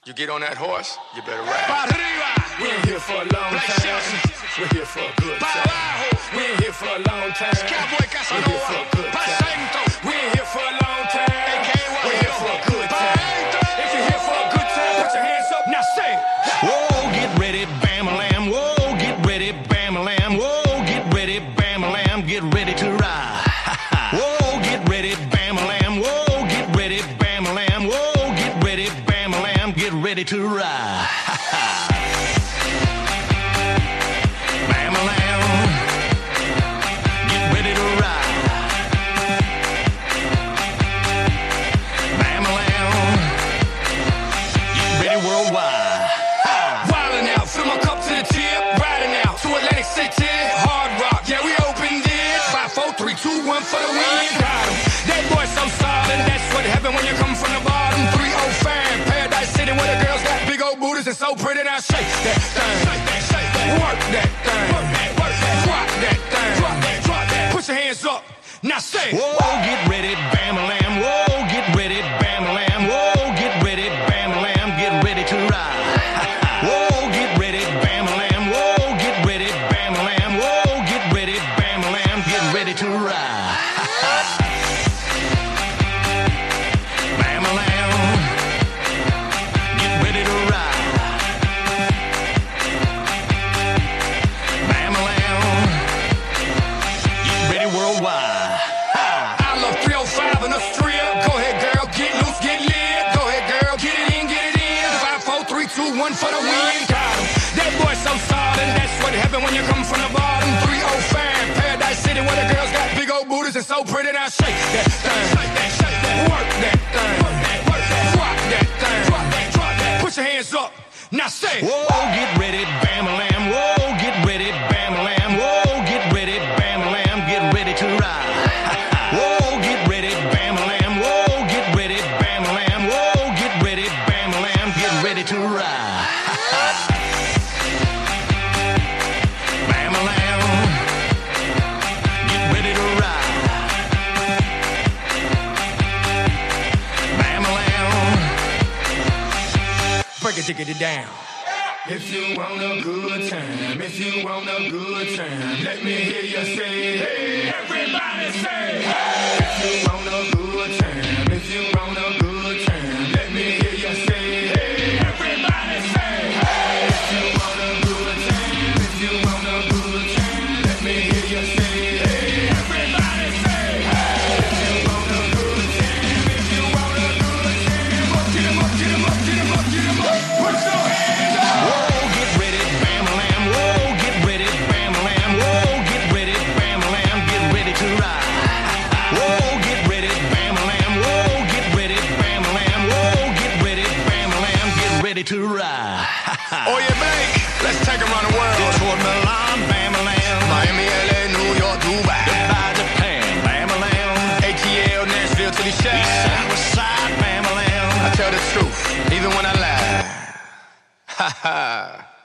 You get on that horse, you better ride. We ain't here for a long time. We're here for a good time. We ain't here for a long time. We're here for a good time. We ain't here for a long time. We're here for a good time. If you're here for a good time, put your hands up. Now say, whoa, get ready, bam-a-lam. Whoa, get ready, bam-a-lam. Whoa, get ready, bam-a-lam. Get ready to ride. Whoa, get ready, bam-a-lam. Whoa, get ready, bam-a-lam. Whoa, get ready, bam-a-lam. Get ready to ride. Bam-a-lam. Get ready to ride. Bam-a-lam. Get ready worldwide. wildin' out, fill my cup to the tip, riding out to Atlantic City, Hard Rock, yeah, we opened it. 5, 4, 3, 2, 1 for the win. Got 'em. That boy so solid, that's what heaven when you come from the bottom. 3-0 fan, Paradise City where the girls got big old booties and so pretty. Now shake that thing, work that thing, drop that thing, put your hands up. Now say, whoa, get ready, bam-a-lam. Whoa, get ready, bam-a-lam. Whoa, get ready, bam-a-lam. Get ready to ride. Whoa, get ready, bam-a-lam. Whoa, get ready, bam-a-lam. Whoa, get ready, bam-a-lam. Get ready to ride. Bam-a-lam. Get ready to ride. Bam-a-lam. Get ready worldwide. I love 305 in the strip. Go ahead, girl, get loose, get lit. Go ahead, girl, get it in, get it in. 5, 4, 3, 2, 1 for the win. Got 'em. That boy so solid, that's what heaven when you come from the bottom. 3-0 fan, Paradise City where the girls got big old booties and so pretty. Now shake that thing, work that thing, drop that thing, put your hands up. Now say, Whoa, get ready, bam-a-lam. Whoa, get ready, bam-a-lam. Whoa, get ready, bam-a-lam. Get ready to ride. Whoa, get ready, bam-a-lam. Whoa, get ready, bam-a-lam. Whoa, get ready, bam-a-lam. Get ready to ride. Bam-a-lam. Get ready to ride. Bam-a-lam. break it, dig it down. If you want a good time, if you want a good time, let me hear you say, hey, everybody say, hey. If you want a good time, if you want a good time, let me hear you say, hey, everybody say, hey. If you want a good time, if you want a good time, let me hear you say, hey, everybody say, hey. If you want a good time, if you want a good time, get 'em up, get 'em up, get 'em up, get 'em up, put your hands up. Whoa, get ready, bam-a-lam. Whoa, get ready, bam-a-lam. Whoa, get ready, bam-a-lam. Get ready to ride. Whoa, get ready, bam-a-lam. Whoa, get ready, bam-a-lam. Whoa, get ready, bam-a-lam. Get ready to ride. Oh, yeah, bank. Let's take 'em around the world. Detroit, Milan, bam-a-lam. Miami, LA, New York, Dubai. Dubai, Japan, bam-a-lam. ATL, Nashville to the East shack. side, west side, bam-a-lam. I tell the truth, even when I lie. Ha ha.